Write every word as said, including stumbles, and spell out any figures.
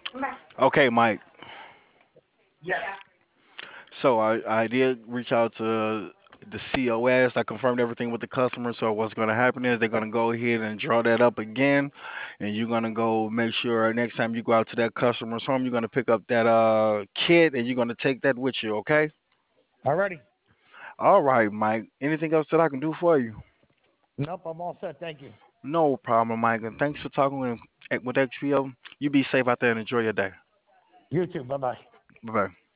Okay, Mike. Yes. So I I did reach out to the C O S. I confirmed everything with the customer. So what's going to happen is they're going to go ahead and draw that up again, and you're going to go make sure next time you go out to that customer's home, you're going to pick up that uh kit and you're going to take that with you. Okay. Alrighty. All right, Mike. Anything else that I can do for you? Nope, I'm all set. Thank you. No problem, Mike. And thanks for talking with with X P O. You be safe out there and enjoy your day. You too. Bye bye. Bye bye.